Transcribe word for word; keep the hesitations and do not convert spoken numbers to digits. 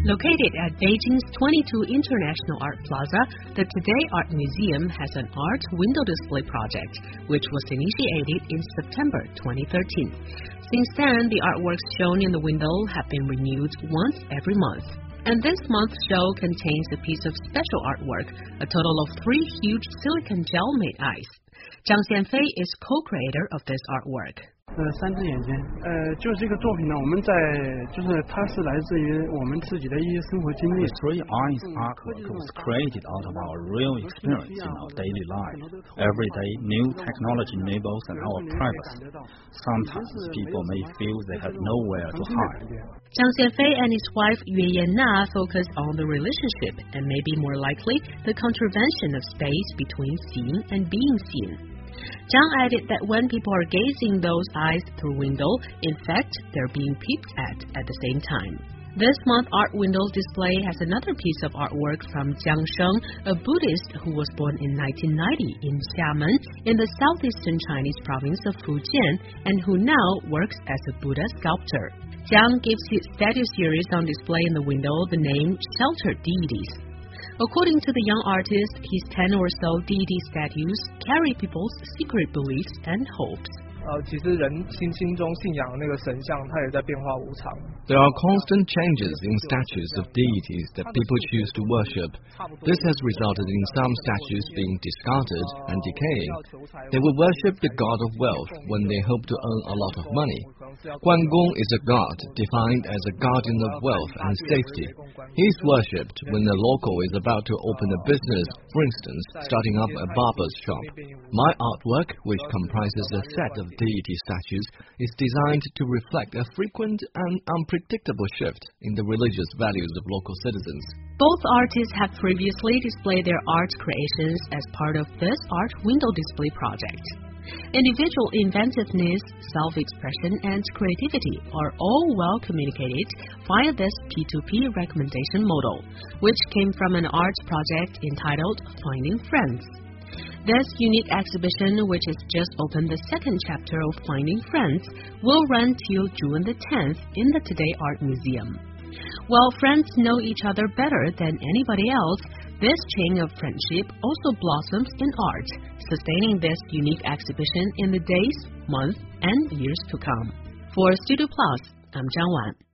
Located at Beijing's twenty-two International Art Plaza, the Today Art Museum has an art window display project, which was initiated in September twenty thirteen. Since then, the artworks shown in the window have been renewed once every month. And this month's show contains a piece of special artwork, a total of three huge silicon gel-made eyes. Zhang Xianfei is co-creator of this artwork. 呃，三只眼睛，呃，就这个作品呢，我们在就是它是来自于我们自己的一些生活经历。 The three eyes artwork was created out of our real experience in our daily life. Every day, new technology enables our privacy. Sometimes people may feel they have nowhere to hide. Zhang Xianfei and his wife Yue Yanna focus on the relationship and maybe more likely the contravention of space between seeing and being seen. Zhang added that when people are gazing those eyes through window, in fact, they're being peeped at at the same time. This month, Art Windows display has another piece of artwork from Jiang Sheng, a Buddhist who was born in nineteen ninety in Xiamen, in the southeastern Chinese province of Fujian, and who now works as a Buddha sculptor. Jiang gives his statue series on display in the window the name Sheltered Deities. According to the young artist, his ten or so deity statues carry people's secret beliefs and hopes. 呃，其实人心心中信仰的那个神像，它也在变化无常。 There are constant changes in statues of deities that people choose to worship. This has resulted in some statues being discarded and decaying. They will worship the god of wealth when they hope to earn a lot of money. Guan Gong is a god defined as a guardian of wealth and safety. He is worshipped when the local is about to open a business, for instance, starting up a barber's shop. My artwork, which comprises a set of deity statues, is designed to reflect a frequent and unpredictable shift in the religious values of local citizens. Both artists have previously displayed their art creations as part of this art window display project. Individual inventiveness, self-expression, and creativity are all well communicated via this P two P recommendation model, which came from an art project entitled Finding Friends. This unique exhibition, which has just opened the second chapter of Finding Friends, will run till June the tenth in the Today Art Museum. While friends know each other better than anybody else, this chain of friendship also blossoms in art, sustaining this unique exhibition in the days, months, and years to come. For Studio Plus, I'm Zhang Wan.